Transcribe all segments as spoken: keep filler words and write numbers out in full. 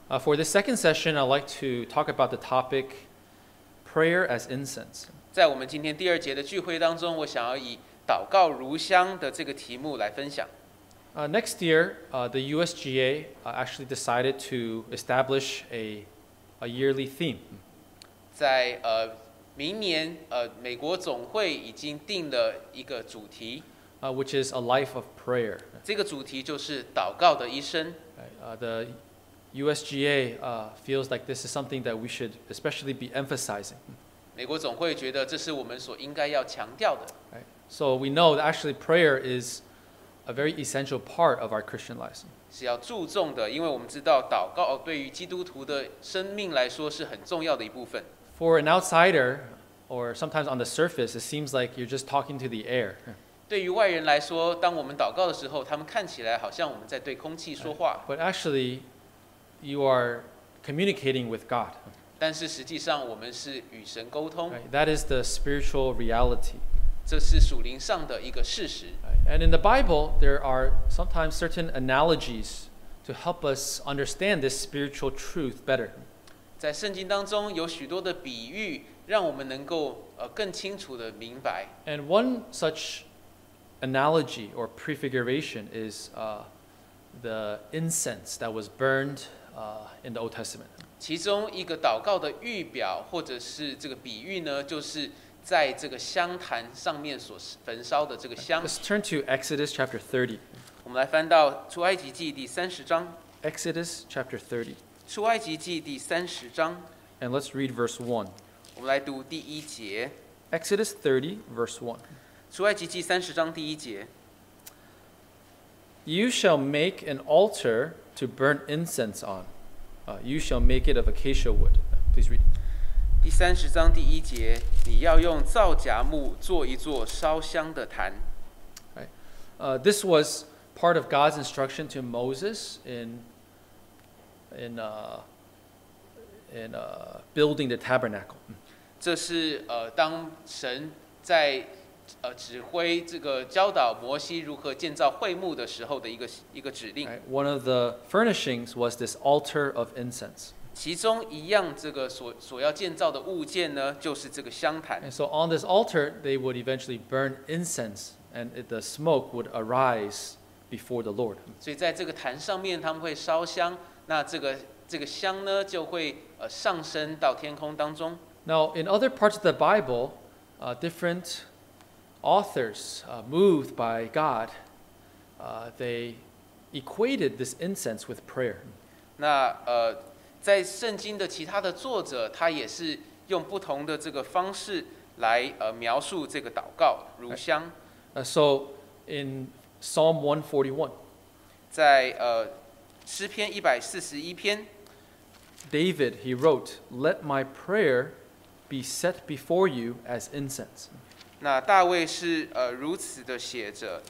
Uh, for this second session, I'd like to talk about the topic prayer as incense. 在我们今天第二节的聚会当中，我想要以祷告如香的这个题目来分享。 Uh, next year, uh, the U S G A uh, actually decided to establish a, a yearly theme. 在呃明年呃美国总会已经定了一个主题， Uh, which is a life of prayer. 这个主题就是祷告的一生。 Right? Uh, the U S G A uh, feels like this is something that we should especially be emphasizing. 美国总会觉得这是我们所应该要强调的。 Right? So we know that actually prayer is a very essential part of our Christian lives. 是要注重的，因为我们知道祷告对于基督徒的生命来说是很重要的一部分。 For an outsider, or sometimes on the surface, it seems like you're just talking to the air. 对于外人来说，当我们祷告的时候，他们看起来好像我们在对空气说话， But actually, you are communicating with God. 但是实际上我们是与神沟通， Right? That is the spiritual reality. 这是属灵上的一个事实。 Right? And in the Bible, there are sometimes certain analogies to help us understand this spiritual truth better. 在圣经当中有许多的比喻，让我们能够呃更清楚的明白。 And one such analogy or prefiguration is uh, the incense that was burned uh, in the Old Testament. 其中一个祷告的预表或者是这个比喻呢，就是在这个香坛上面所焚烧的这个香。 Let's turn to Exodus chapter thirty. 我们来翻到出埃及记第三十章， Exodus chapter thirty. 出埃及记第三十章， And let's read verse one. 我们来读第一节。 Exodus thirty, verse one. 出埃及记三十章第一节。 You shall make an altar to burn incense on. Uh, you shall make it of acacia wood. Please read. 第三十章第一节，你要用皂荚木做一座烧香的坛。 Right? Uh, this was part of God's instruction to Moses in in uh, in uh, building the tabernacle. 这是呃，当神在呃指挥这个教导摩西如何建造会幕的时候的一个一个指令。 Right? One of the furnishings was this altar of incense. 其中一样这个所所要建造的物件呢，就是这个香坛。 And so on this altar, they would eventually burn incense, and it, the smoke would arise before the Lord. 所以在这个坛上面，他们会烧香，那这个这个香呢，就会呃上升到天空当中。 Now, in other parts of the Bible, uh, different authors, uh, moved by God, uh, they equated this incense with prayer. 那呃，在圣经的其他的作者，他也是用不同的这个方式来呃描述这个祷告如香。 Uh, so, in Psalm one forty-one, 在呃诗篇一百四十一篇， David, he wrote, "Let my prayer be set before you as incense." 那大卫是呃如此的写着，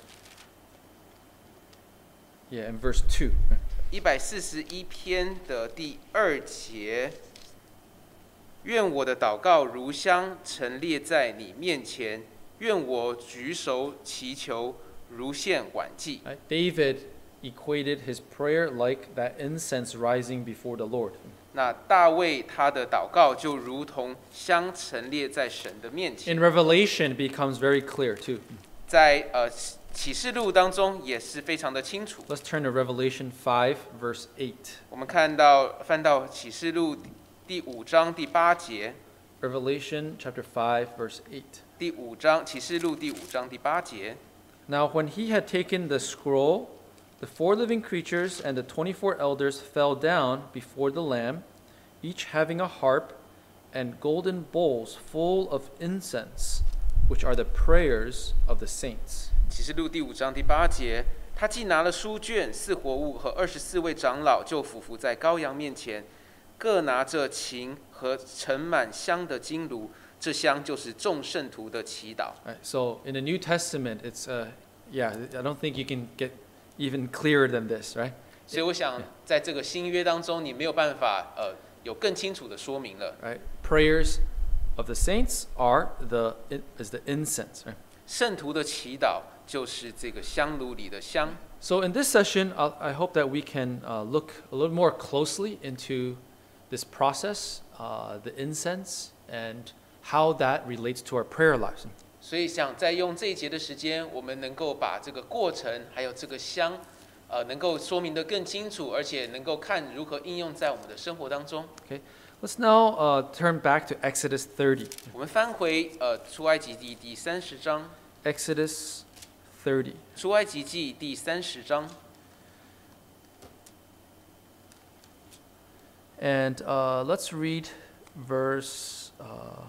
Yeah, in verse two. 一百四十一篇的第二节，愿我的祷告如香陈列在你面前，愿我举手祈求如献晚祭。 Right? David equated his prayer like that incense rising before the Lord. 那大卫他的祷告就如同香陈列在神的面前。 In Revelation, it becomes very clear too. 在呃启示录当中也是非常的清楚。 Let's turn to Revelation five, verse eight. 我们看到翻到启示录第五章第八节， Revelation chapter five, verse eight. 第五章启示录第五章第八节。 Now, when he had taken the scroll, the four living creatures and the twenty-four elders fell down before the Lamb, each having a harp and golden bowls full of incense, which are the prayers of the saints. 启示录第五章第八节，他既拿了书卷，四活物和二十四位长老就俯伏在羔羊面前，各拿着琴和盛满香的金炉，这香就是众圣徒的祈祷。 Right, so in the New Testament, it's uh, yeah, I don't think you can get even clearer than this, right? 所以我想，在这个新约当中，你没有办法呃有更清楚的说明了。 Right, prayers of the saints are the is the incense. Right? 圣徒的祈祷就是这个香炉里的香。 So in this session, I'll, I hope that we can uh, look a little more closely into this process, uh, the incense, and how that relates to our prayer lives. 所以想再用这一节的时间，我们能够把这个过程还有这个香，呃，能够说明得更清楚，而且能够看如何应用在我们的生活当中。 Okay, let's now uh, turn back to Exodus thirty. 我们翻回呃出埃及记第三十章， Exodus thirty. 出埃及记第三十章， And uh, let's read verse. Uh,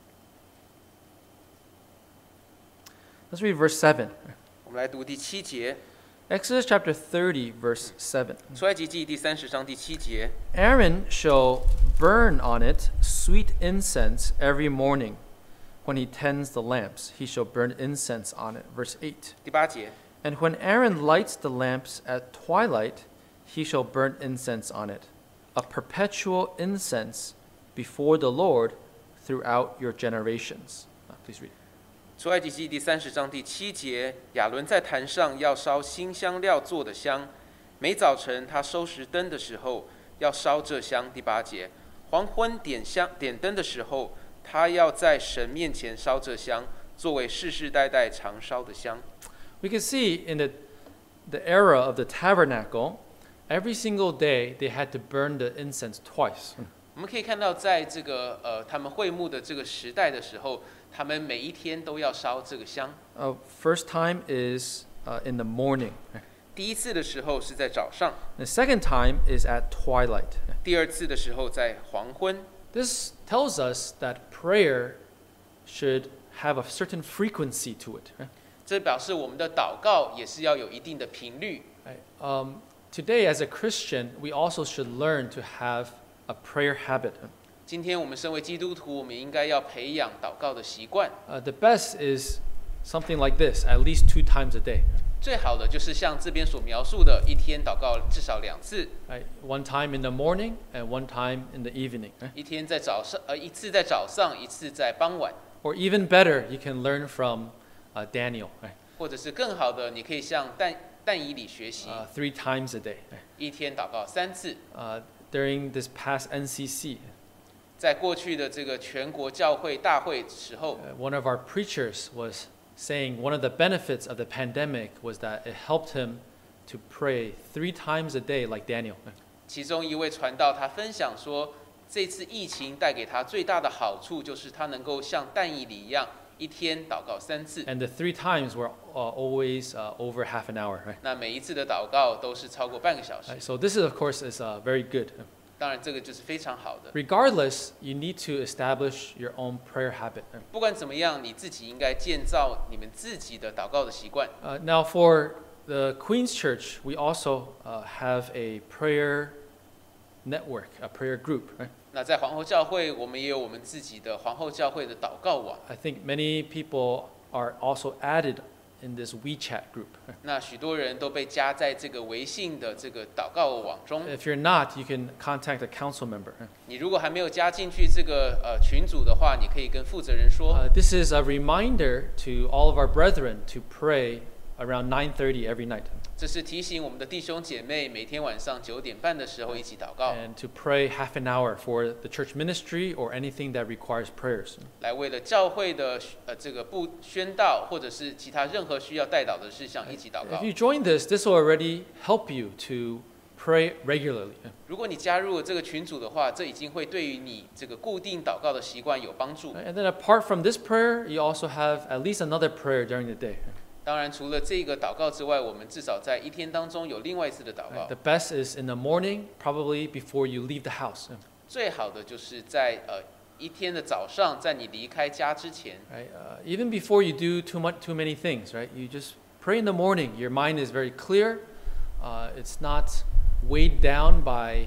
let's read verse seven. 我们来读第七节， Exodus chapter thirty, verse seven. 出埃及记第三十章第七节。 Aaron shall burn on it sweet incense every morning. When he tends the lamps, he shall burn incense on it. Verse eight. 第八节， And when Aaron lights the lamps at twilight, he shall burn incense on it, a perpetual incense before the Lord throughout your generations. Uh, please read. 出埃及记第三十章第七节，亚伦在坛上要烧新香料做的香，每早晨他收拾灯的时候要烧这香。第八节，黄昏点香点灯的时候，他要在神面前烧这香，作为世世代代常烧的香。 We can see in the, the era of the tabernacle, every single day they had to burn the incense twice. 我们可以看到，在这个呃他们会幕的这个时代的时候，他们每一天都要烧这个香。 Uh, first time is uh, in the morning. 第一次的时候是在早上， The second time is at twilight. 第二次的时候在黄昏。 This tells us that prayer should have a certain frequency to it. 这表示我们的祷告也是要有一定的频率。 Right? Um, today, as a Christian, we also should learn to have a prayer habit. 今天我们身为基督徒，我们应该要培养祷告的习惯。 Uh, the best is something like this, at least two times a day. 最好的就是像这边所描述的，一天祷告至少两次， Right? One time in the morning and one time in the evening. Right? 一天在早上，呃，一次在早上，一次在傍晚， Or even better, you can learn from uh, Daniel. Right? 或者是更好的，你可以向但但以理学习， Uh, three times a day. Right? 一天祷告三次。 Uh, during this past N C C, 在过去的这个全国教会大会时候， uh, one of our preachers was saying one of the benefits of the pandemic was that it helped him to pray three times a day like Daniel. 其中一位传道他分享说，这次疫情带给他最大的好处就是他能够像但以理一样，一天祷告三次。 And the three times were uh, always uh, over half an hour. Right? 那每一次的祷告都是超过半个小时。 Right, so this is, of course, is uh, very good. 当然，这个就是非常好的。 Regardless, you need to establish your own prayer habit. 不管怎么样，你自己应该建造你们自己的祷告的习惯。 Uh, now, for the Queen's Church, we also uh, have a prayer network, a prayer group. Right? 那在皇后教会，我们也有我们自己的皇后教会的祷告网。 I think many people are also added in this WeChat group. 那许多人都被加在这个微信的这个祷告网中。 If you're not, you can contact a council member. 你如果还没有加进去这个呃群组的话，你可以跟负责人说。 Uh, this is a reminder to all of our brethren to pray around nine thirty every night. 这是提醒我们的弟兄姐妹，每天晚上九点半的时候一起祷告， And to pray half an hour for the church ministry or anything that requires prayers. 来为了教会的呃这个布宣道，或者是其他任何需要代祷的事项一起祷告 If。you join this, this will already help you to pray regularly. 如果你加入了这个群组的话，这已经会对于你这个固定祷告的习惯有帮助。 And then apart from this prayer, you also have at least another prayer during the day. 当然，除了这个祷告之外，我们至少在一天当中有另外一次的祷告 The。best is in the morning, probably before you leave the house. 最好的就是在呃一天的早上，在你离开家之前， Right? Uh, even before you do too much, too many things, right? You just pray in the morning. Your mind is very clear. Uh, it's not weighed down by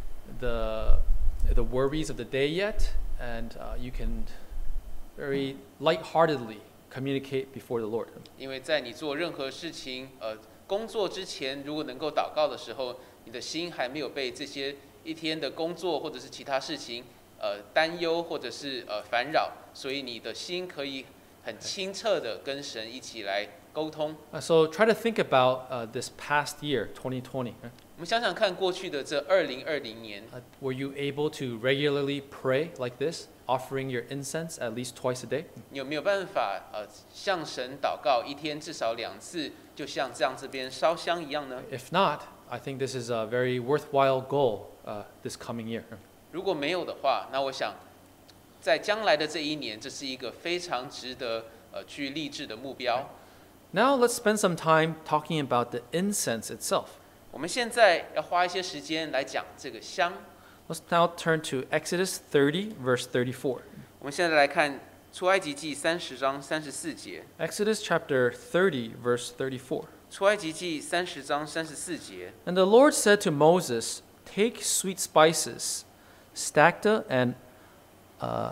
the the worries of the day yet, and uh, you can very lightheartedly communicate before the Lord. 因为在你做任何事情，呃，工作之前，如果能够祷告的时候，你的心还没有被这些一天的工作或者是其他事情，呃，担忧或者是呃烦扰，所以你的心可以很清澈的跟神一起来沟通。 Uh, so try to think about uh, this past year, twenty twenty. right? 我们想想看，过去的这二零二零年， Uh, were you able to regularly pray like this, offering your incense at least twice a day? 你有没有办法呃向神祷告，一天至少两次，就像这样这边烧香一样呢？ If not, I think this is a very worthwhile goal uh, this coming year. 如果没有的话，那我想，在将来的这一年，这是一个非常值得呃去立志的目标。 Now let's spend some time talking about the incense itself. 我们现在要花一些时间来讲这个香。 Let's now turn to Exodus thirty, verse thirty-four. 我们现在来看出埃及记三十章三十四节。 Exodus chapter thirty, verse thirty-four. 出埃及记三十章三十四节。 And the Lord said to Moses, "Take sweet spices, stacta and uh,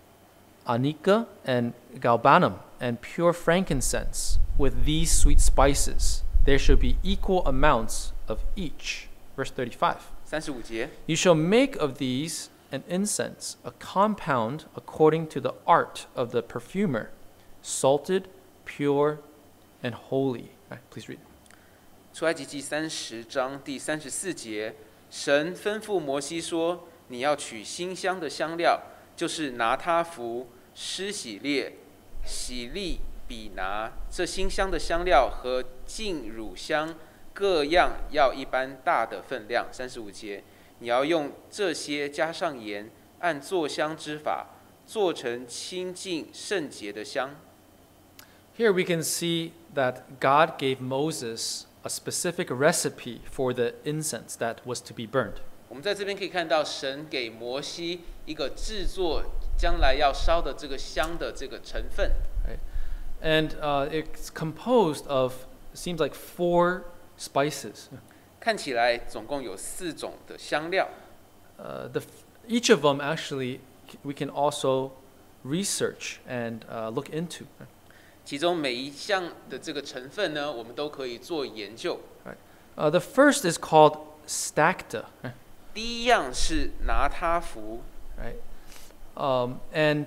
anika and galbanum, and pure frankincense. With these sweet spices, there shall be equal amounts of each." Verse thirty-five. 三十五节。 You shall make of these an incense, a compound according to the art of the perfumer, salted, pure, and holy. Right, please read. 出埃及记三十章第三十四节，神吩咐摩西说：“你要取馨香的香料，就是拿他符、施喜列、喜利、比拿，这馨香的香料和净乳香各样要一般大的分量。”三十五节，你要用这些加上盐，按做香之法，做成清净圣洁的香。 Here we can see that God gave Moses a specific recipe for the incense that was to be burned. 我们在这边可以看到，神给摩西一个制作将来要烧的这个香的这个成分。 Right? And uh, it's composed of, it seems like four spices. 看起来总共有四种的香料， Uh, the, each of them actually we can also research and uh, look into. 其中每一项的这个成分呢，我们都可以做研究。 Uh, the first is called stacta. 第一样是拿他符， Right? Um, and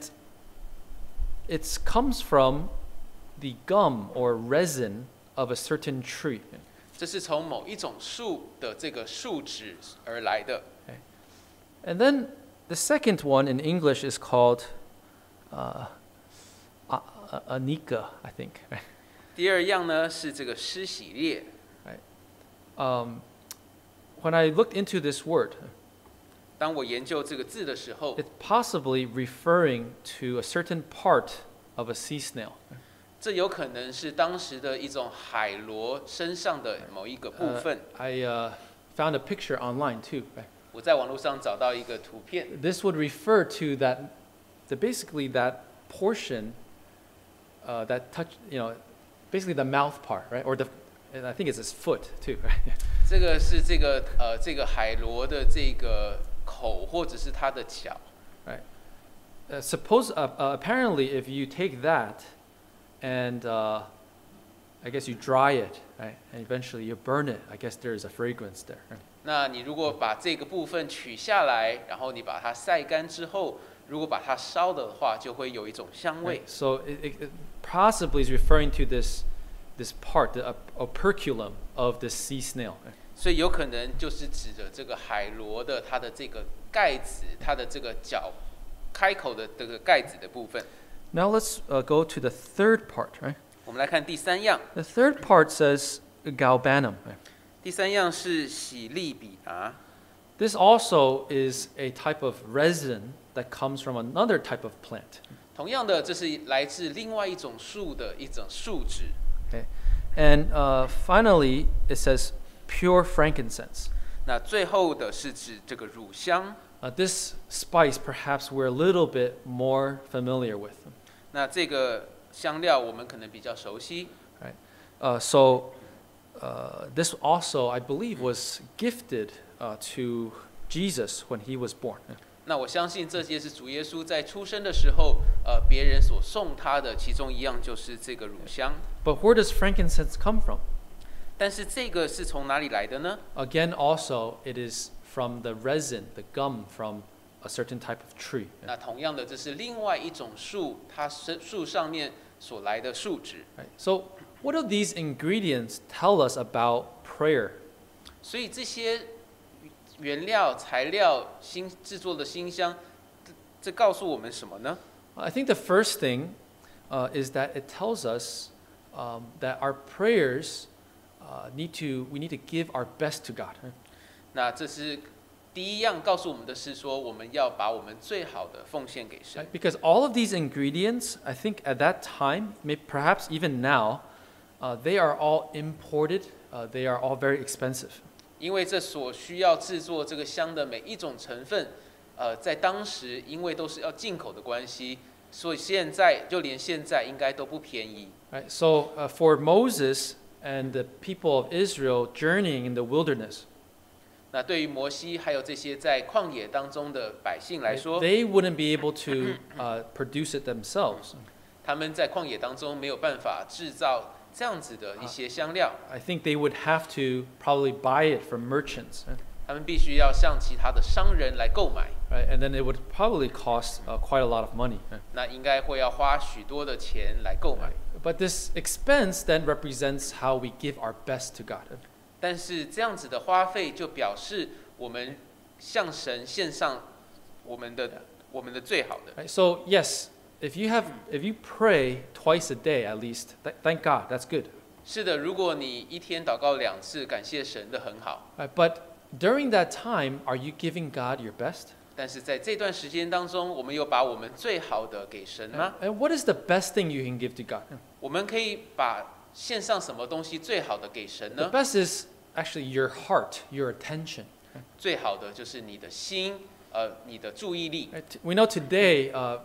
it comes from the gum or resin of a certain tree. 这是从某一种树的这个树脂而来的。 And then the second one in English is called uh, a- a- anika, I think. 第二样呢是这个施喜列。 Um, when I looked into this word, 当我研究这个字的时候， it's possibly referring to a certain part of a sea snail. 这有可能是当时的一种海螺身上的某一个部 Uh, 分。 I uh, found a picture online too. Right? 我在网络上找到一个图片， This would refer to that, the basically that portion uh, that touch, you know, basically the mouth part, right? Or the, and I think it's his foot too, right? 这个是这个呃这个海螺的这个口或者是它的脚。 right. Uh, suppose uh, uh, apparently if you take that and uh, I guess you dry it, right, and eventually you burn it, I guess there is a fragrance there. Right? 那你如果把这个部分取下来，然后你把它晒干之后，如果把它烧的话，就会有一种香味。 Right. So it, it, it possibly is referring to this this part, the op- operculum of the sea snail. Right? 所以有可能就是指着这个海螺的它的这个盖子，它的这个脚开口的这个盖子的部分。 Now let's uh, go to the third part, right? 我们来看第三样， The third part says galbanum. Right? 第三样是喜利比拿。 This also is a type of resin that comes from another type of plant. 同样的，这是来自另外一种树的一种树脂。 Okay? And uh, finally, it says pure frankincense. 那最后的是指这个乳香。 Uh, this spice, perhaps we're a little bit more familiar with. 那这个香料我们可能比较熟悉。 Right? Uh, so uh, this also, I believe, was gifted uh, to Jesus when he was born. 那我相信这些是主耶稣在出生的时候，呃，别人所送他的，其中一样就是这个乳香。 But where does frankincense come from? 但是这个是从哪里来的呢？ Again, also, it is from the resin, the gum from a certain type of tree. 那同样的，这是另外一种树，它是树上面所来的树脂。 Right? So What do these ingredients tell us about prayer? 所以这些原料、材料、新制作的新香，这这告诉我们什么呢？ I think the first thing uh, is that it tells us um, that our prayers uh, need to we need to give our best to God. 那这是第一样告诉我们的是说，我们要把我们最好的奉献给神 Right?。Because all of these ingredients, I think at that time, may, perhaps even now, uh, they are all imported. Uh, they are all very expensive. 因为这所需要制作这个香的每一种成分，呃，在当时因为都是要进口的关系，所以现在就连现在应该都不便宜。 Right? So uh, for Moses and the people of Israel journeying in the wilderness, 那对于摩西还有这些在旷野当中的百姓来 right, 说， they wouldn't be able to uh, produce it themselves. 他们在旷野当中没有办法制造这样子的一些香料， I think they would have to probably buy it from merchants. Right? 他们必须要向其他的商人来购买， Right? And then it would probably cost uh, quite a lot of money. Right? 那应该会要花许多的钱来购买。 But this expense then represents how we give our best to God. 但是这样子的花费就表示我们向神献上我们的我们的最好的。 Right? So yes, if you have, if you pray twice a day at least, th- thank God, that's good. 是的，如果你一天祷告两次，感谢神的很好。 Right? But during that time, are you giving God your best? 但是在这段时间当中，我们有把我们最好的给神吗？ And what is the best thing you can give to God? 我们可以把献上什么东西最好的给神 The 呢？ best is actually your heart, your attention. 最好的就是你的心，呃，你的注意力。 Right? We know today uh,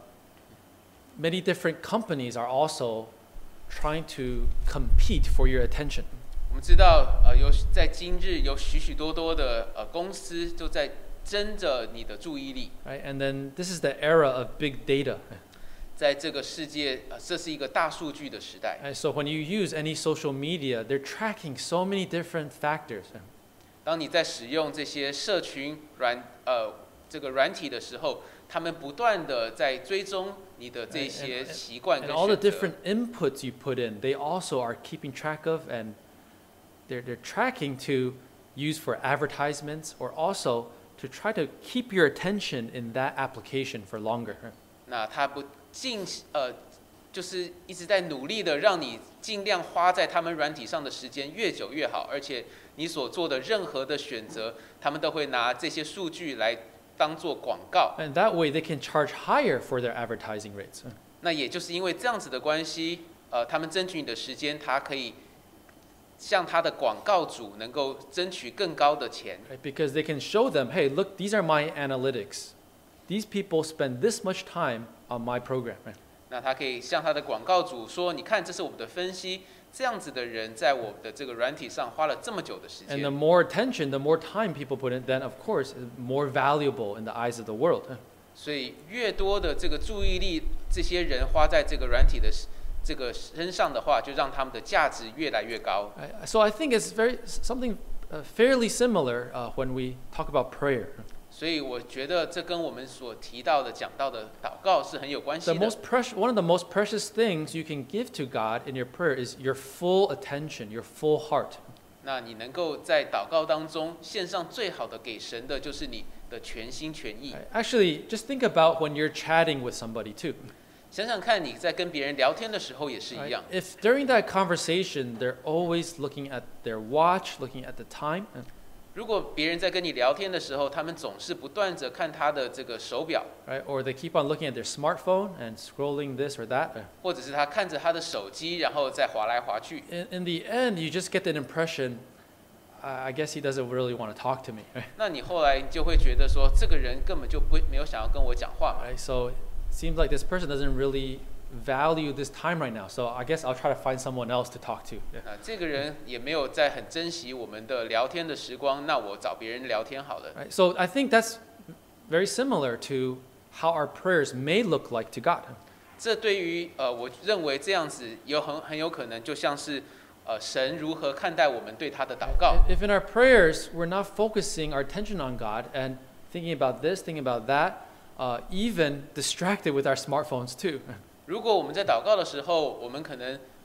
many different companies are also trying to compete for your attention. 我们知道，呃，有在今日有许许多多的呃公司都在争着你的注意力。 Right? And then this is the era of big data. 在这个世界，呃，这是一个大数据的时代。 Right? So when you use any social media, they're tracking so many different factors. 当你在使用这些社群软呃这个软体的时候，他们不断的在追踪你的这些习惯 And 跟 all the 选择。 different inputs you put in, they also are keeping track of, and they're, they're tracking to use for advertisements or also to try to keep your attention in that application for longer. 那他不尽呃，就是一直在努力的让你尽量花在他们软体上的时间越久越好，而且你所做的任何的选择，他们都会拿这些数据来当做广告。 And that way they can charge higher for their advertising rates. 那也就是因为这样子的关系，呃，他们争取你的时间，他可以向他的广告主能够争取更高的钱。 Right? Because they can show them, hey, look, these are my analytics. These people spend this much time on my program. Right? 那他可以向他的广告主说：“你看，这是我们的分析，这样子的人在我的这个软体上花了这么久的时 And the 间。 more attention, the more time people put in, then of course, is more valuable in the eyes of the world. 所以越多的这个注意力，这些人花在这个软体的这个身上的话，就让他们的价值越来越高。 I- So I think it's very something uh, fairly similar uh, when we talk about prayer. 所以我觉得这跟我们所提到的、讲到的祷告是很有关 The 系的。 most precious, one of the most precious things you can give to God in your prayer is your full attention, your full heart. 那你能够在祷告当中献上最好的给神的，就是你的全心全意。 Right? Actually, just think about when you're chatting with somebody too. 想想看，你在跟别人聊天的时候也是一 Right? 样。 If during that conversation they're always looking at their watch, looking at the time, 如果别人在跟你聊天的时候，他们总是不断着看他的这个手表， right? Or they keep on looking at their smartphone and scrolling this or that. 或者是他看着他的手机，然后再划来划去。 In, in the end, you just get that impression, I I guess he doesn't really want to talk to me. Right? 那你后来就会觉得说，这个人根本就不没有想要跟我讲话嘛。 Right? So it seems like this person doesn't really value this time right now. So I guess I'll try to find someone else to talk to. Yeah. 啊，这个人也没有在很珍惜我们的聊天的时光，那我找别人聊天好了。 Right? So I think that's very similar to how our prayers may look like to God. 这对于呃，我认为这样子有很很有可能就像是呃，神如何看待我们对他的祷告。 If in our prayers we're not focusing our attention on God and thinking about this, thinking about that, uh, even distracted with our smartphones too. 如果我们在祷告的时候，我们可能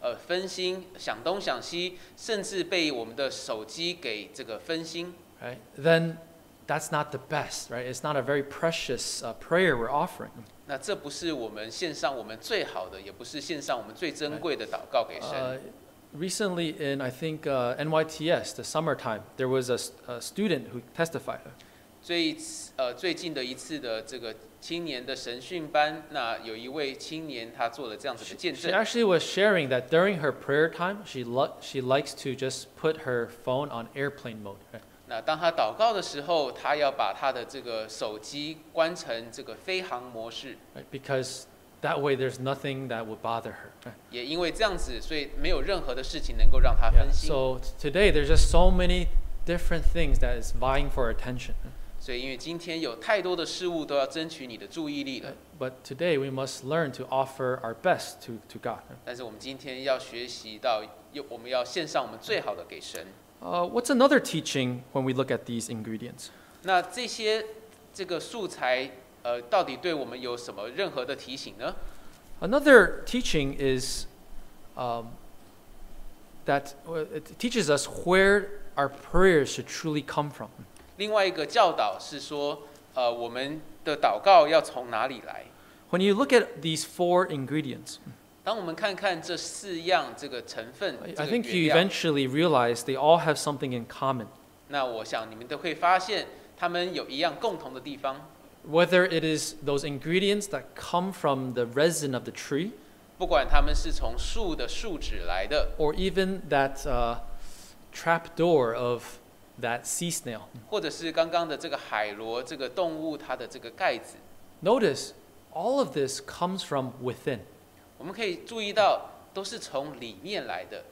呃分心，想东想西，甚至被我们的手机给这个分心。 right? Then that's not the best, right? It's not a very precious uh, prayer we're offering. 那这不是我们献上我们最好的，也不是献上我们最珍贵的祷告给神。 Uh, recently, in I think uh, N Y T S, the summertime, there was a, a student who testified. 最呃最近的一次的这个青年的神训班，那有一位青年他做了这样子的见 She 证。 actually was sharing that during her prayer time, she lo- she likes to just put her phone on airplane mode. Right? 那当他祷告的时候，他要把他的这个手机关成这个飞行模式， Right? Because that way there's nothing that would bother her. Right? 也因为这样子，所以没有任何的事情能够让他 Yeah. 分心。 So t- today there's just so many different things that is vying for our attention. 所以因为今天有太多的事物都要争取你的注意力了， But today we must learn to offer our best to, to God. 但是我们今天要学习到，又我们要献上我们最好的给神。 Uh, what's another teaching when we look at these ingredients? 那这些这个素材，呃，到底对我们有什么任何的提醒呢？ Another teaching is um, that uh, it teaches us where our prayers should truly come from. 另外一个教导是说，呃，我们的祷告要从哪里来？ When you look at these four ingredients, 当我们看看这四样这个成分， I 这 I 个 think 原 you 料， eventually realize they all have something in common. 那我想你们都会发现，它们有一样共同的地方。 Whether it is those ingredients that come from the resin of the tree, 不管它们是从树的树脂来的， or even that uh, trapdoor of that sea snail. 或者是刚刚的这个海螺这个动物它的这个盖子， Notice, all of this comes from within. 我们可以注意到都是从里面来的。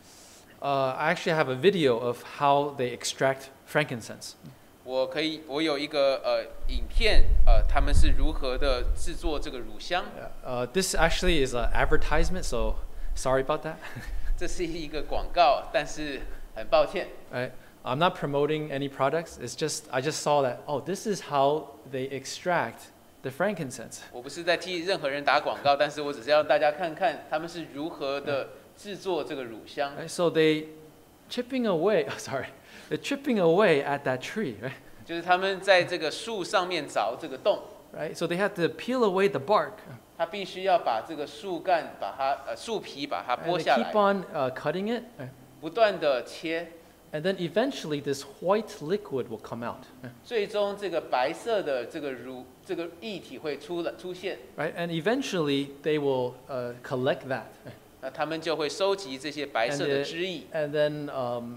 Uh, I actually have a video of how they extract frankincense. 我可以，我有一个呃影片，呃，他们是如何的制作这个乳香。 Uh, this actually is an advertisement, so sorry about that. 这是一个广告，但是很抱歉， Right? I'm not promoting any products. It's just I just saw that. Oh, this is how they extract the frankincense. 我不是在替任何人打广告，但是我只是要让大家看看他们是如何的制作这个乳香。 Right? So they chipping away. Oh, sorry, they're chipping away at that tree. Right? 就是他们在这个树上面凿这个洞， Right? So they have to peel away the bark. 他必须要把这个树干把它呃树皮把它 And 剥 they 下 keep 来， on uh, cutting it. Right? 不断的切， And then eventually this white liquid will come out. 最终这个白色的这个乳这个液体会出来出现， Right? And eventually they will uh, collect that. 那他们就会收集这些白 And, 色的 uh, 汁液， and then um,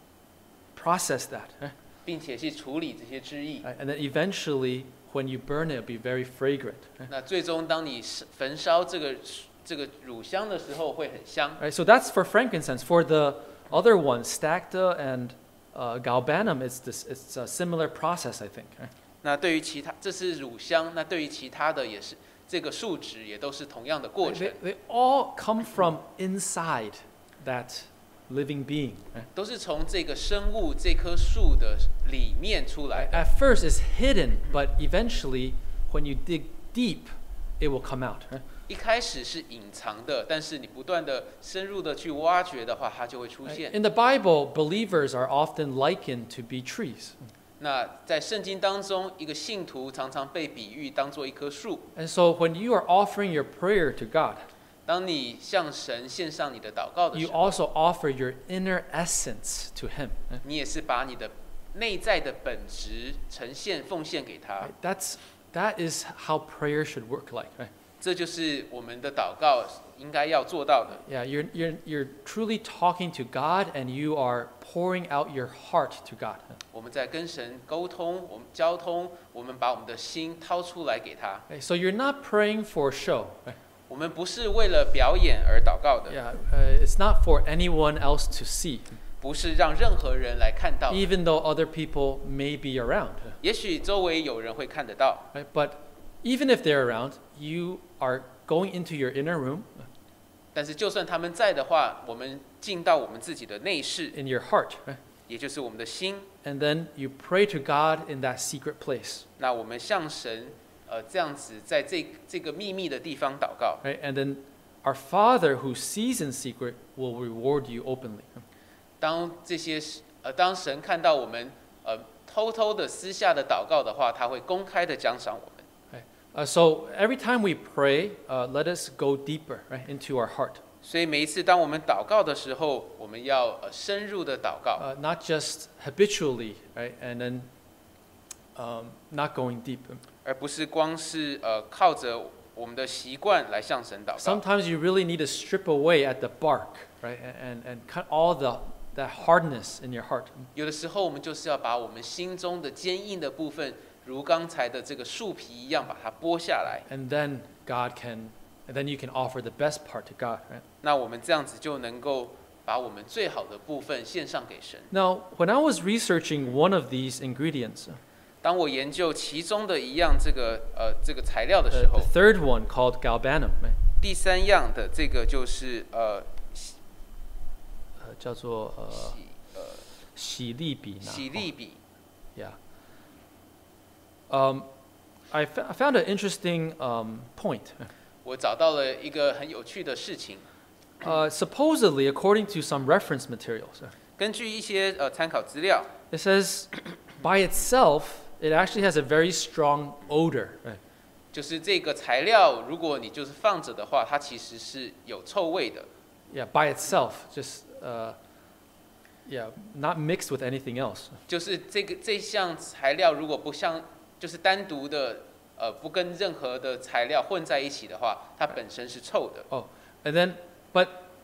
process that. Right? 并且去处理这些汁液。 And then eventually when you burn it, it'll be very fragrant. Right? 那最终当你焚烧这个这个乳香的时候，会很香。 Right? So that's for frankincense. For the other ones, stacta and uh, galbanum, it's, this, it's a similar process, I think. Right? 那对于其他，这是乳香，那对于其他的也是这个树脂，也都是同样的过程 They,，they all come from inside that living being. Right? 都是从这个生物这棵树的里面出来的。 At first, it's hidden, but eventually, when you dig deep, it will come out. Right? 一开始是隐藏的，但是你不断的深入的去挖掘的话，它就会出 Right? 现。 In the Bible, believers are often likened to be trees. 那在圣经当中，一个信徒常常被比喻当做一棵树。 And so, when you are offering your prayer to God, 当你向神献上你的祷告的 you 时候， also offer your inner essence to Him. Right? 你也是把你的内在的本质呈现奉献给他。 Right? That's that is how prayer should work like. Right? 这就是我们的祷告应该要做到的。 Yeah, you're you're you're truly talking to God, and you are pouring out your heart to God. 我们在跟神沟通，我们交通，我们把我们的心掏出来给他。 Right? So you're not praying for show. Right? 我们不是为了表演而祷告的， Yeah, uh, it's not for anyone else to see, 不是让任何人来看到的。 even though other people may be around. 也许周围有人会看得到， Right? But even if they're around, you are going into your inner room, 但是就算他们在的话，我们进到我们自己的内室， in your heart, right? 也就是我们的心， And then you pray to God in that secret place, 那我们向神，呃，这样子在这这个秘密的地方祷告， right? And then our Father who sees in secret will reward you openly. 当这些呃，当神看到我们呃偷偷的私下的祷告的话，他会公开的奖赏我们。 Uh, so every time we pray, uh, let us go deeper, right, into our heart. 所以每一次当我们祷告的时候，我们要呃深入的祷告， Uh, not just habitually, right, and then um, not going deep. 而不是光是呃靠着我们的习惯来向神祷告。 Sometimes you really need to strip away at the bark, right, and, and cut all the that hardness in your heart. 有的时候，我们就是要把我们心中的坚硬的部分，如刚才的这个树皮一样，把它剥下来。 And then God can, and then you can offer the best part to God, right? 那我们这样子就能够把我们最好的部分献上给神。 Now, when I was researching one of these ingredients, 当我研究其中的一样这个呃这个材料的 the, 时候 the，third one called galbanum, right? 第三样的这个就是呃 Uh, 叫做呃洗呃洗利比钠。 洗利比。 Yeah. Um, I, f- I found an interesting um, point. 我找到了一个很有趣的事情， Uh, supposedly, according to some reference materials, 根据一些呃参考资料， it says by itself, it actually has a very strong odor. Right? 就是这个材料，如果你就是放着的话，它其实是有臭味的。 Yeah, by itself, just uh, yeah, not mixed with anything else. 就是这个这项材料，如果不像就是单独的呃不跟任何的材料混在一起的话，它本身是臭的。 Oh, and then, but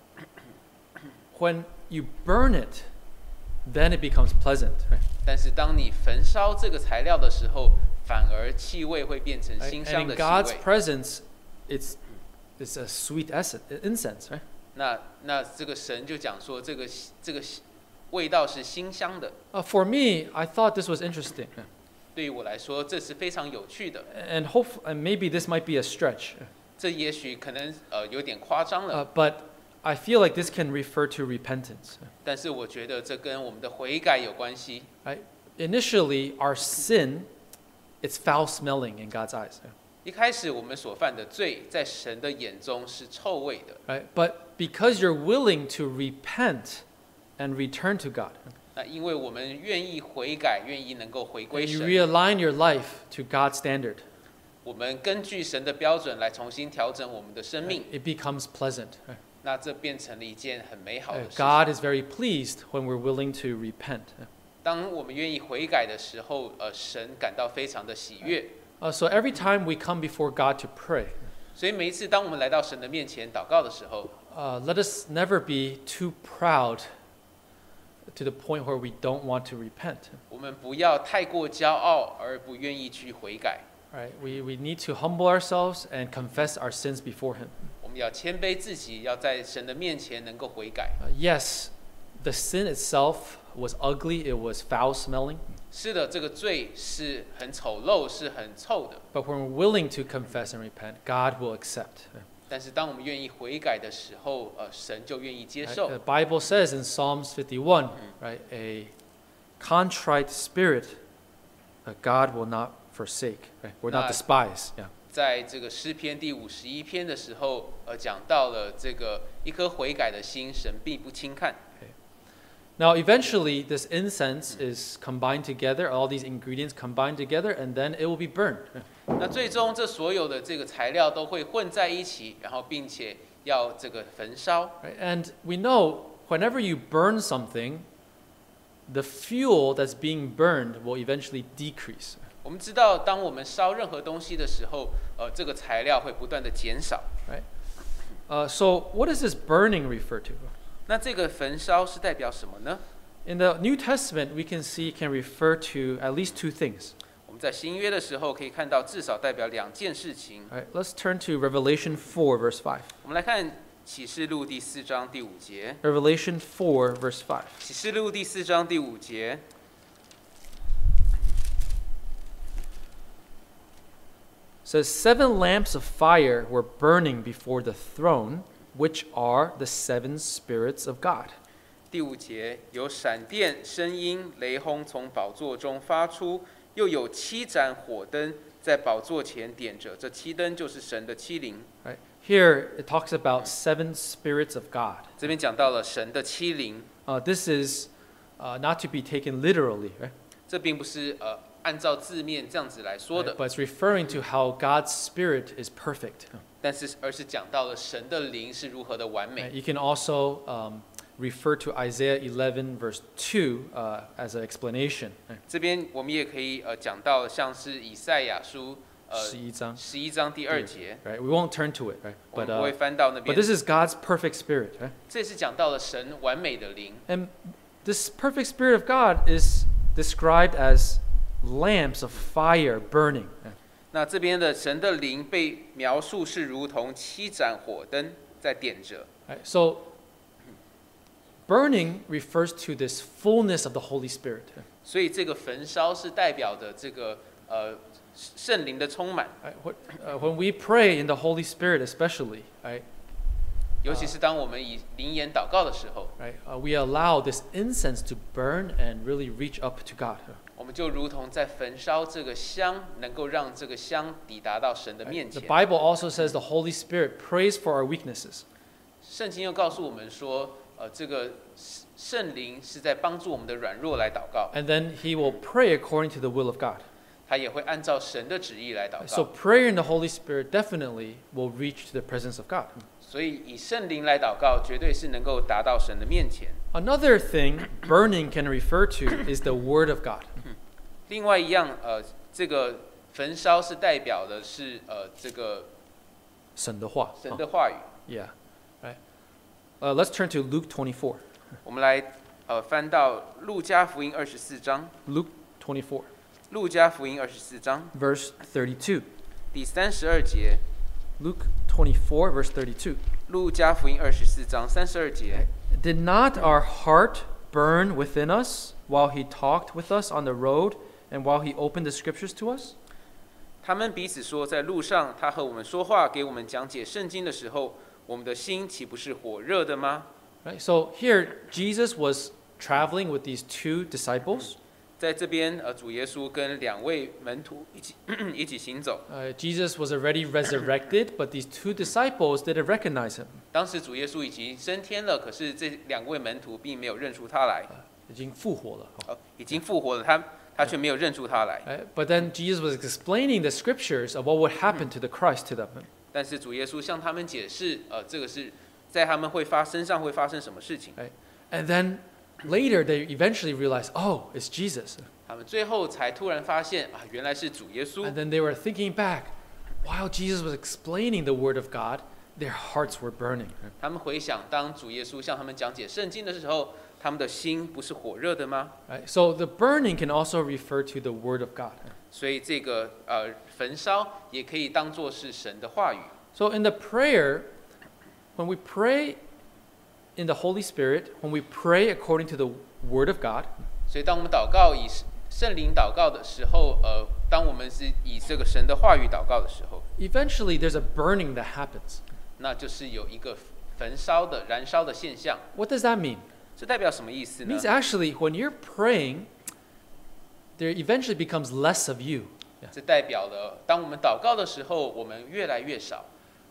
when you burn it, then it becomes pleasant. Right? 但是当你焚烧这个材料的时候，反而气味会变成 Right? 馨 And 香 in 的气 God's 味。 presence, it's it's a sweet essence, incense, right? 那那这个神就讲说，这个这个味道是馨香的。 Uh, for me, I thought this was interesting, 对于我来说，这是非常有趣的。 and hope, and maybe this might be a stretch, 这也许可能呃有点夸张了， uh, but I feel like this can refer to repentance. 但是我觉得这跟我们的悔改有关系。 Right? Initially, our sin, it's foul-smelling in God's eyes. 一开始我们所犯的罪，在神的眼中是臭味的。 Right? But because you're willing to repent and return to God, 那因为我们愿意悔改，愿意能够回归 you 神， realign your life to God's standard, 我们根据神的标准来重新调整我们的生命， it becomes pleasant. 那这变成了一件很美好 Uh, 的事情。 God is very pleased when we're willing to repent. 当我们愿意悔改的时候，呃，神感到非常的喜悦。 Uh, so every time we come before God to pray, 所以每一次当我们来到神的面前祷告的时候， uh, let us never be too proud to the point where we don't want to repent. 我们不要太过骄傲而不愿意去悔改。 Right? We, we need to humble ourselves and confess our sins before Him. 我们要谦卑自己，要在神的面前能够悔改。 Uh, yes, the sin itself was ugly, it was foul smelling, 是的，这个罪是很丑陋，是很臭的。 but when we're willing to confess and repent, God will accept. 但是当我们愿意悔改的时候，呃，神就愿意接 Right? 受。 The Bible says in Psalms fifty-one, right, a contrite spirit, uh, God will not forsake, right? Or not Nah. despise. Yeah. 在这个诗篇第五十一篇的时候，呃，讲到了这个一颗悔改的心，神并不轻看。 Now, eventually, this incense is combined together, all these ingredients combined together, and then it will be burned. 那最终，这所有的这个材料都会混在一起，然后并且要这个焚烧。 Right? And we know whenever you burn something, the fuel that's being burned will eventually decrease. 我们知道，当我们烧任何东西的时候，呃，这个材料会不断的减少。 Right? Uh, so, what does this burning refer to? 那这个焚烧是代表什么呢？ In the New Testament, we can see it can refer to at least two things. 我们在新约的时候可以看到，至少代表两件事情。 All right, let's turn to Revelation four, verse five. 我们来看启示录第四章第五节。 Revelation four, verse five. 启示录第四章第五节， says, Seven lamps of fire were burning before the throne, which are the seven spirits of God. 第五节有闪电、声音、雷轰从宝座中发出，又有七盏火灯在宝座前点着，这七灯就是神的七灵。 Right? Here it talks about seven spirits of God. 这边讲到了神的七灵， Uh, this is uh, not to be taken literally, right? 这并不是呃按照字面这样子来说 Right? 的， But it's referring to how God's spirit is perfect. 但是而是讲到了神的灵是如何的完 Right? 美。 You can also um, refer to Isaiah eleven verse two uh, as an explanation. Right? 这边我们也可以呃讲到像是以赛亚书呃十一章。 十一章第二节， Right? We won't turn to it, right? 我 But 们不会 uh, 翻到那 but 边。 this is God's perfect spirit, right? 这是讲到了神完美的灵， And this perfect spirit of God is described as lamps of fire burning. 那这边的神的灵被描述是如同七盏火灯在点着。 Right? So burning refers to this fullness of the Holy Spirit. 所以这个焚烧是代表的这个呃圣灵的充满， Right? What, uh, when we pray in the Holy Spirit, especially, right, 尤其是当我们以灵言祷告的时候， right, uh, we allow this incense to burn and really reach up to God. 我们就如同在焚烧这个香，能够让这个香抵达到神的 Right? 面 The 前。 Bible also says the Holy Spirit prays for our weaknesses. 圣经又告诉我们说，呃，这个圣灵是在帮助我们的软弱来祷告， And then he will pray according to the will of God. 他也会按照神的旨意来祷 So 告。 prayer in the Holy Spirit definitely will reach to the presence of God. 所以以圣灵来祷告，绝对是能够达到神的面前。 Another thing burning can refer to is the Word of God. 另外一样，呃，这个焚烧是代表的是呃这个神的话。 神的话语。 Yeah, right. Uh, let's turn to Luke twenty-four. 我们来呃翻到路加福音二十四章， Luke twenty-four, 路加福音二十四章 verse thirty-two. 第三十二节， Luke twenty-four, verse thirty-two. 路加福音二十四章三十二节。 Did not our heart burn within us while he talked with us on the road and while he opened the scriptures to us? 他们彼此说，在路上他和我们说话，给我们讲解圣经的时候，我们的心岂不是火热的吗？ Right. So here Jesus was traveling with these two disciples. 在这边，呃，主耶稣跟两位门徒一起一起行走。 Uh, Jesus was already resurrected, but these two disciples didn't recognize him. 当时主耶稣已经升天了，可是这两位门徒并没有认出他来， 已经复活了。 呃，已经复活了，他他却没有认出他来。 Right? But then Jesus was explaining the scriptures of what would happen to the Christ to them. 但是主耶稣向他们解释，呃，这个是在他们会发身上会发生什么事情。 Right? And then later they eventually realized, oh, it's Jesus. 他们最后才突然发现啊，原来是主耶稣 And。then they were thinking back, while Jesus was explaining the word of God, their hearts were burning. 他们回想，当主耶稣向他们讲解圣经的时候，他们的心不是火热的吗？ Right? So the burning can also refer to the word of God. 所以这个呃焚烧也可以当作是神的话语。 So in the prayer, when we pray in the Holy Spirit, when we pray according to the word of God, 所以当我们祷告以圣灵祷告的时候，呃，当我们是以这个神的话语祷告的时候， eventually there's a burning that happens. 那就是有一个焚烧的燃烧的现象。 What does that mean? 这代表什么意思 It 呢 means？actually when you're praying, there eventually becomes less of you. 这代表了当我们祷告的时候，我们越来越少。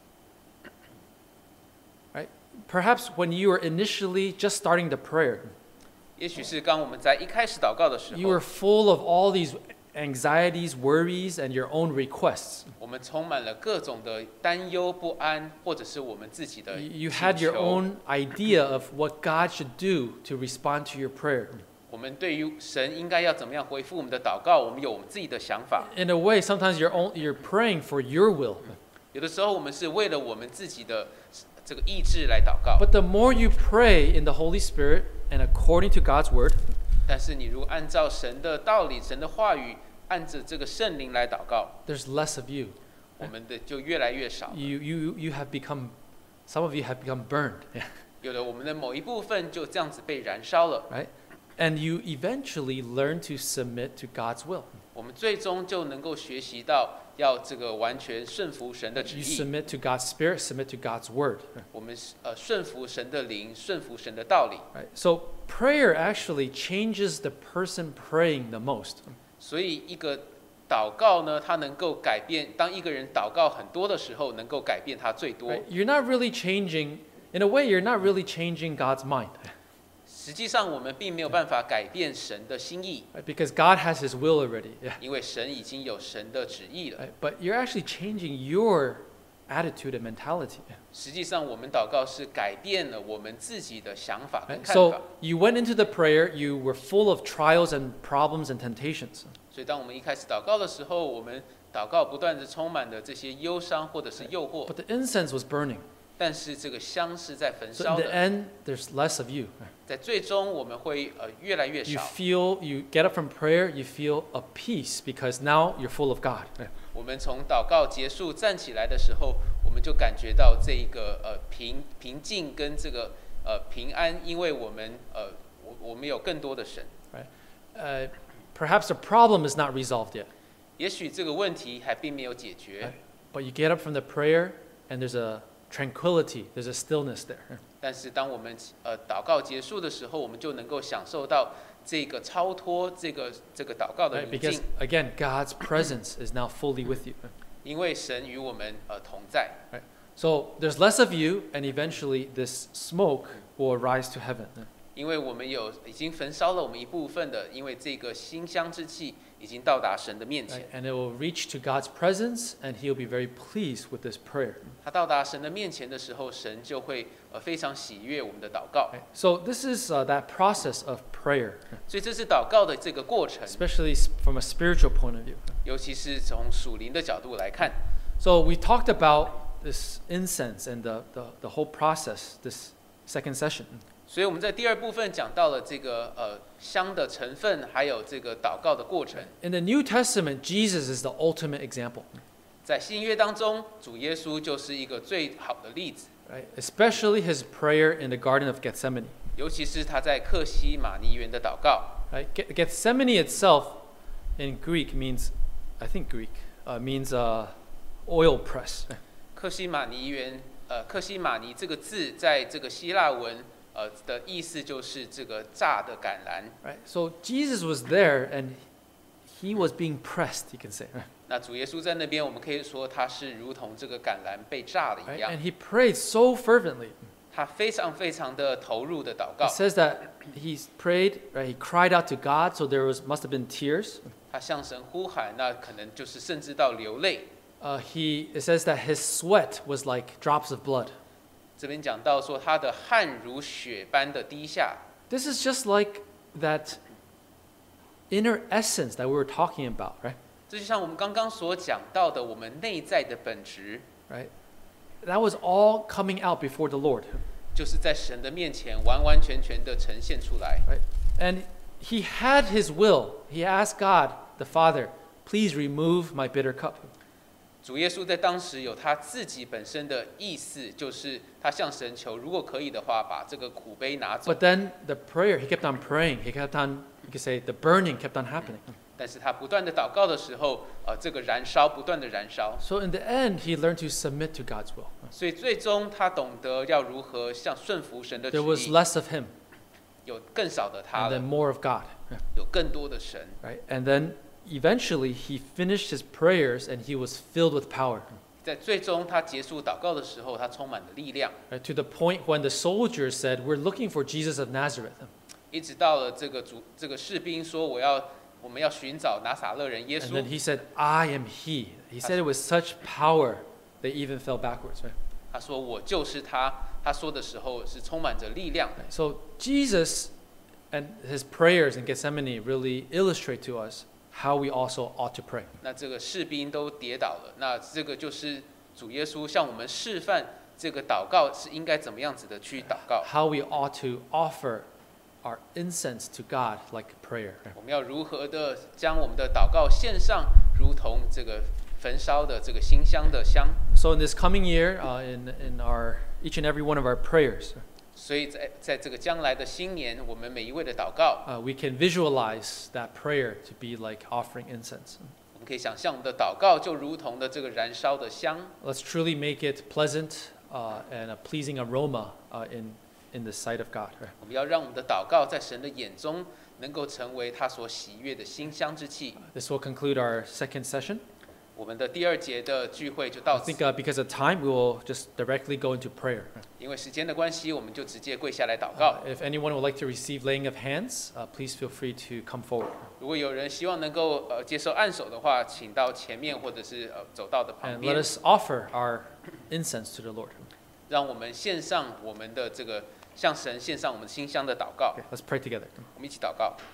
Right? Perhaps when you were initially just starting the prayer, 也许是刚我们在一开始祷告的时 you were 候， full of all these anxieties, worries, and your own requests. 我们充满了各种的担忧不安，或者是我们自己的 You you 请 had your 求。 own idea of what God should do to respond to your prayer. 我们对于神应该要怎么样回复我们的祷告，我们有我们自己的想法。 In a way, sometimes you're, on, you're praying for your will. 有的时候我们是为了我们自己的这个意志来祷告， But the more you pray in the Holy Spirit and according to God's word, 但是你如果按照神的道理、神的话语，按着这个圣灵来祷告， there's less of you. 我们的就越来越少。 You, you, you have become, some of you have become burned, 有的我们的某一部分就这样子被燃烧了， right? And you eventually learn to submit to God's will. 我们最终就能够学习到要这个完全顺服神的旨 You 意， submit to God's spirit, submit to God's word. 我们呃顺服神的灵，顺服神的道理。 Right? So prayer actually changes the person praying the most. 所以一个祷告呢，它能够改变。当一个人祷告很多的时候，能够改变他最多。 Right? You're not really changing, in a way, you're not really changing God's mind. 实际上，我们并没有办法改变神的心意， Right? Because God has His will already. Yeah. 因为神已经有神的旨意了。 Right? But you're actually changing your attitude and mentality. 实际上，我们祷告是改变了我们自己的想法跟 Right? 看法。 So you went into the prayer, you were full of trials and problems and temptations. 所以，当我们一开始祷告的时候，我们祷告不断的充满了这些忧伤或者是诱惑， But the incense was burning. 但是这个香是在焚 So 烧 in the 的， end, there's less of you. 在最终我们会呃越来越 You 少。 feel, you get up from prayer, you feel a peace because now you're full of God. 我们从祷告结束站起来的时候，我们就感觉到这一个呃平平静跟这个呃平安，因为我们呃我我们有更多的神。 Uh, perhaps the problem is not resolved yet. 也许这个问题还并没有解决， But you get up from the prayer and there's a tranquility, there's a stillness there. 但是当我们呃祷告结束的时候，我们就能够享受到这个超脱这个这个祷告的 Right? 宁 Because 静， again, God's presence is now fully with you. 因为神与我们呃同在。 So there's less of you, and eventually this smoke will rise to heaven. 因为我们有已经焚烧了我们一部分的，因为这个馨香之气已经到达神的面 Right? 前。 And it will reach to God's presence, and He'll be very pleased with this prayer. 他到达神的面前的时候，神就会呃非常喜悦我们的祷告。 Right? So this is uh, that process of prayer, 所以这是祷告的这个过程， especially s- from a spiritual point of view. 尤其是从属灵的角度来看。 So we talked about this incense and the, the, the whole process, this second session. 所以我们在第二部分讲到了这个呃香的成分，还有这个祷告的过程。 In the New Testament, Jesus is the ultimate example, 在新约当中，主耶稣就是一个最好的例子， right? Especially his prayer in the Garden of Gethsemane. 尤其是他在克西马尼园的祷告。 Right? Ge- Gethsemane itself in Greek means, I think Greek, uh, means uh, oil press. 克西马尼园，呃，克西马尼这个字在这个希腊文呃的意思就是这个榨的橄榄。 Right? So Jesus was there and he was being pressed, you can say. 那主耶稣在那边，我们可以说他是如同这个橄榄被榨了一 Right? 样， And he prayed so fervently. 他非常非常的投入的祷告 It。says that he prayed, right? He cried out to God, so there was must have been tears. 他向神呼喊，那可能就是甚至到流泪。 Uh, he it says that his sweat was like drops of blood. 这边讲到说，他的汗如血般的滴下， This is just like that inner essence that we were talking about, right? 这就像我们刚刚所讲到的，我们内在的本质， Right? That was all coming out before the Lord. 就是在神的面前完完全全的呈现出来。 Right? And he had his will. He asked God, the Father, please remove my bitter cup. 主耶稣在当时有他自己本身的意思，就是他向神求，如果可以的话，把这个苦杯拿走。 But then the prayer, he kept on praying. He kept on, you could say, the burning kept on happening. 但是他不断的祷告的时候，呃，这个燃烧不断的燃烧， So in the end, he learned to submit to God's will. 所以最终他懂得要如何向顺服神的旨 There was 意， less of him 有更少的他 and 了 then，more of God. 有更多的神。 Right? And then eventually he finished his prayers and he was filled with power. 在最终他结束祷告的时候，他充满了力量， Right? To the point when the soldiers said, we're looking for Jesus of Nazareth. 一直到了这个主这个士兵说我要我们要寻找拿撒勒人耶 And 稣 then，he said, I am he. He said it with such power, they even fell backwards. Right? 他说我就是他。他说的时候是充满着力量的。 Right? So Jesus and his prayers in Gethsemane really illustrate to us how we also ought to pray. 那这个士兵都跌倒了，那这个就是主耶稣向我们示范这个祷告是应该怎么样子的去祷告， How we ought to offer our incense to God like prayer. 我们要如何的将我们的祷告献上，如同这个焚烧的这个馨香的香。 So in this coming year, uh, in, in our each and every one of our prayers, 所以在在这个将来的新年，我们每一位的祷告， uh, we can visualize that prayer to be like offering incense. 我们可以想象我们的祷告就如同的这个燃烧的香， Let's truly make it pleasant uh, and a pleasing aroma uh, in, in the sight of God. 我们要让我们的祷告在神的眼中能够成为他所喜悦的馨香之气。 This will conclude our second session. 我们的第二节的聚会就到 I 此。 think uh, because of time, we will just directly go into prayer. 因为时间的关系，我们就直接跪下来祷告。 If anyone would like to receive laying of hands, uh, please feel free to come forward. 如果有人希望能够呃接受按手的话，请到前面或者是呃走道的旁 And let 边， us offer our incense to the Lord. 让我们献上我们的这个向神献上我们馨香的祷告。 Okay, let's pray together. 我们一起祷告。